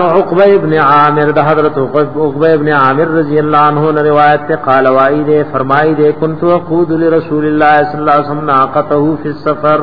عقبہ ابن عامر دا حضرت عقبہ ابن عامر رضی اللہ عنہ نے روایت تے قال وائد فرمائی دے کنت اقود لرسول اللہ صلی اللہ علیہ وسلم ناقته فی السفر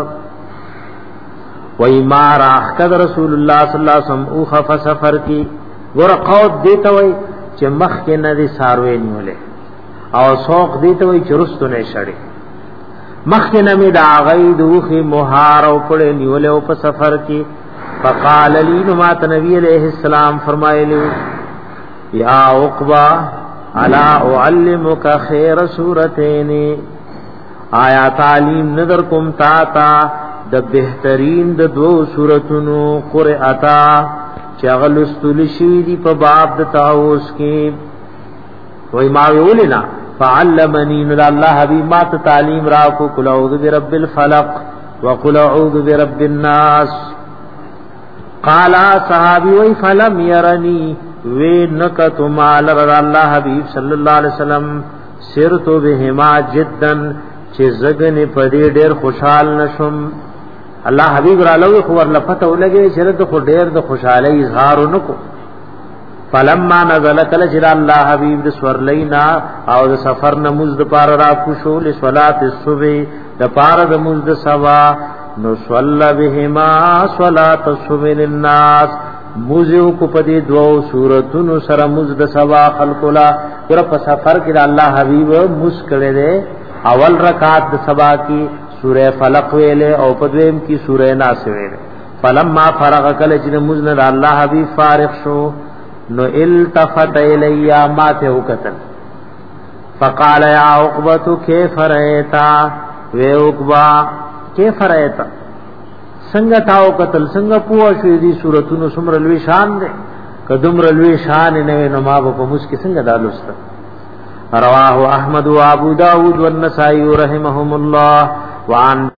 وای ما راحکد رسول اللہ صلی اللہ علیہ وسلم او خف سفر کی ګور قود دیتا وای چې مخ کې نه دي ساروي نیولې او سوق دیتا وای چې رستو نه شړې مخ کې نه می دا غي دوخي مهار او پړې نیولې او په سفر کې فقال لي نمات نبی علیہ السلام فرمایلی یا عقبہ الا اعلمک خیر سورتین آیا تعلیم نظر کم تا د بهترین د دو سورتونو قرئتا چغلستل شوی دی په باب د تعوذ کې وای ما ویلنا فعلمنی ان الله حبیب ما تعلیم را کو قل اعوذ برب الفلق وقل اعوذ برب الناس قال صحابی وی فلم يرنی وی نکت مال الله حبیب صلی الله علیه وسلم سرت بهما جدا چې زګن پدې ډېر خوشحال نشم الله حبیب را لوی خو ورلفته ولګي چې د خو ډېر د خوشحالي اظهار نکو فلما نزل کل چې الله حبیب د سورلینا او د سفر نماز د پار را کو شو لصلات الصبح د پار د مز د سوا نو صلی بهما صلات الصبح للناس موزو کو پدی دو سورتونو سره مزد سوا خلقلا پر په سفر کې الله حبیب مسکړه دے اول رکعت د سبا کی سورہ فلق ویلے او پدویم کی سورہ ناس ویلے فلما فرغ کل چې مزن الله حبیب فارغ شو نو التفت الیا ما ته وکتل فقال یا عقبہ کیف رایتا وی عقبہ کیف رایتا څنګه تاو قتل څنګه پوه شو دي سورتونو سمر لوی شان دي قدم لوی شان نه نو ما په مسکی څنګه دالوست رواه احمد و ابو داود والنسائی رحمهم الله وعن